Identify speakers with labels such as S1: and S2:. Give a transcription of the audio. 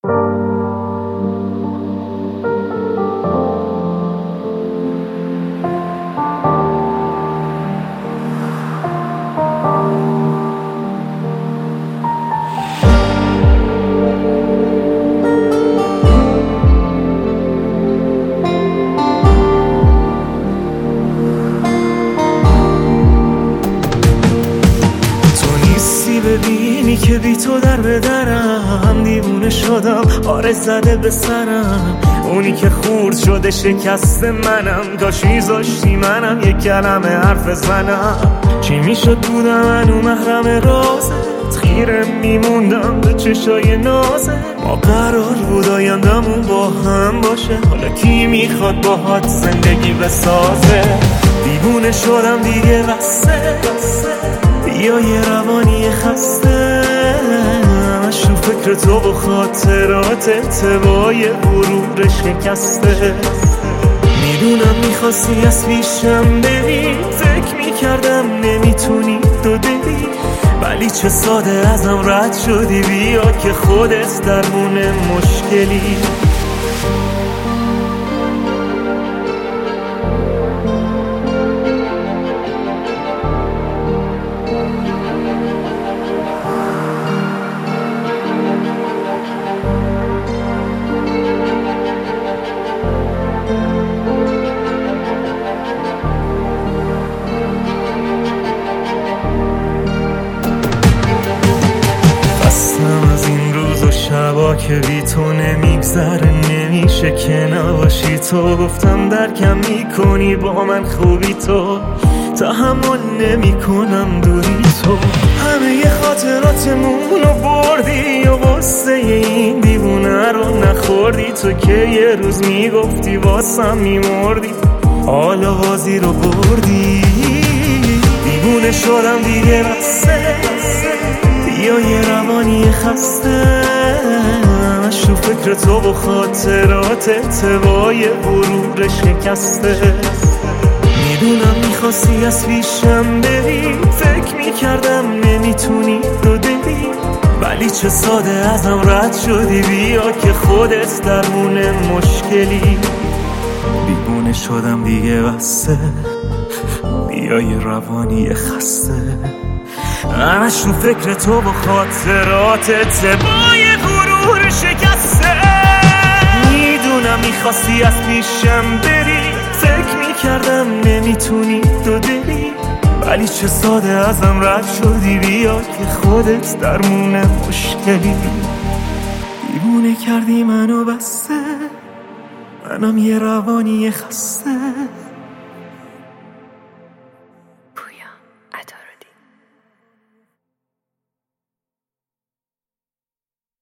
S1: ببینی که بی تو در بدرم دیوونه شدم، آره زده به سرم. اونی که خورد شده شکست منم، کاش میذاشتی منم یک کلمه حرف بزنم. چی میشد بودم منو محرم رازت، خیره میموندم به چشای نازت. ما قرار بود آیندمون با هم باشه، حالا کی میخواد باهات زندگی بسازه؟ دیوونه شدم دیگه بسه، یا یه روانی خسته، همش تو فکر تو و خاطراتت با یه غرور شکسته. میدونم میخواستی از پیشم بری، فکر میکردم نمیتونی تو دلی، ولی چه ساده ازم رد شدی. بیا که خودت درمون مشکلی. از این روز و شبا که بی تو نمیگذره، نمیشه که نباشی تو. گفتم درکم میکنی با من خوبی تو، تحمل نمیکنم دوری تو. همه خاطراتمون رو بردی و غصه این دیوونه رو نخوردی. تو که یه روز میگفتی واسم میمردی، حالا بازی رو بردی. دیوونه شدم دیگه بسه، یا یه روانی خسته، همش تو فکر تو و خاطراتت با یه غرور شکسته. میدونم میخواستی از پیشم بری، فکر میکردم نمیتونی تو دلی، ولی چه ساده ازم رد شدی. بیا که خودت درمون مشکلی. دیوونه شدم دیگه بسه، بیا یه روانی خسته، همش تو فکر تو و خاطراتت با یه غرور شکسته. میدونم میخواستی از پیشم بری، فکر میکردم نمیتونی تو دلی، ولی چه ساده ازم رد شدی. بیا که خودت درمون مشکلی. دیوونه کردی منو بسه، منم یه روانی خسته،